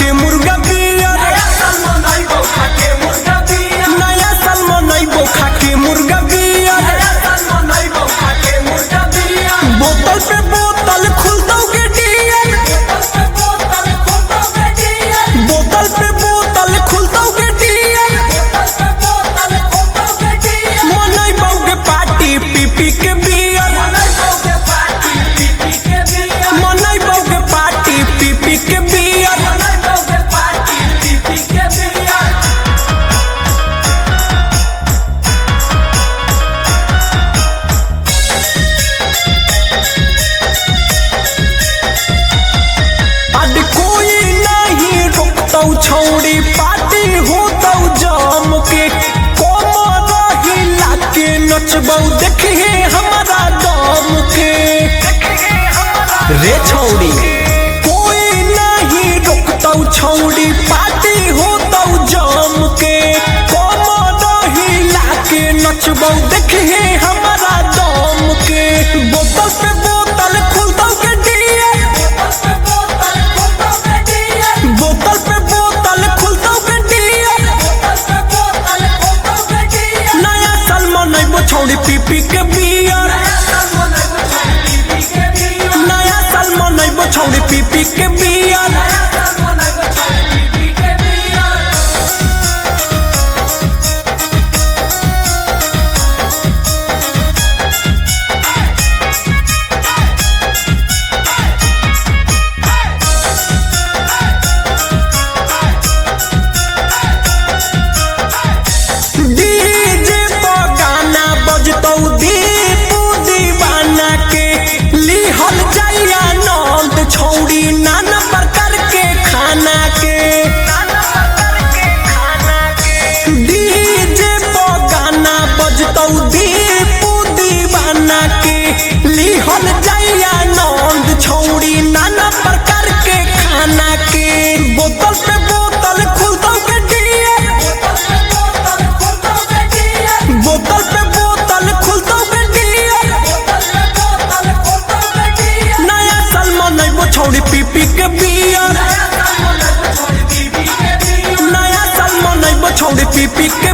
के मुर्गा बियर, नया साल मनैबो खा के मुर्गा बियर, नया साल मनैबो खा के मुर्गा बियर, नया साल मनैबो खा के मुर्गा बियर। बोतल पे बोतल खुलतौगे डियर, बोतल पे बोतल खुलतौगे डियर, बोतल पे बोतल खुलतौगे डियर, बोतल पे बोतल खुलतौगे डियर। मनैबोगे पार्टी पी पी के बियर, मनैबोगे पार्टी पी पी के बियर, मनैबोगे पार्टी पी पी के बियर, मनैबोगे पार्टी पी पी के बियर। आज कोई नहीं रोकतौ छौड़ी पार्टी होतौ जम के, कोमर हिला के नचबौ देखिए हमारा दम के। रे छौड़ी कोई नहीं रोकतौ छौड़ी पार्टी होतौ जम के, कोमर हिला के नचबौ देखिए हमारा दम के। बोतल पे बोतल खुलतौगे डियर, बोतल पे बोतल खुलतौगे डियर, नया साल मनैबो छौड़ी पी पी के बियर, नया साल मनैबो छौड़ी पी पी के बियर। डीजे पर गाना बजतौ दीपू दीवाना के, लिहल जाइया नंद छौड़ी नाना प्रकार के खाना के। डीजे पर गाना बजतौ दीपू दीवाना के, लिहल जाइया नंद छौड़ी नाना प्रकार के खाना के। बोतल पे बोतल खुलतौगे डियर, बोतल पे बोतल खुलतौगे डियर, नया साल मनैबो छौड़ी पी पी के बियर, नया साल मनैबो छौड़ी पी पी के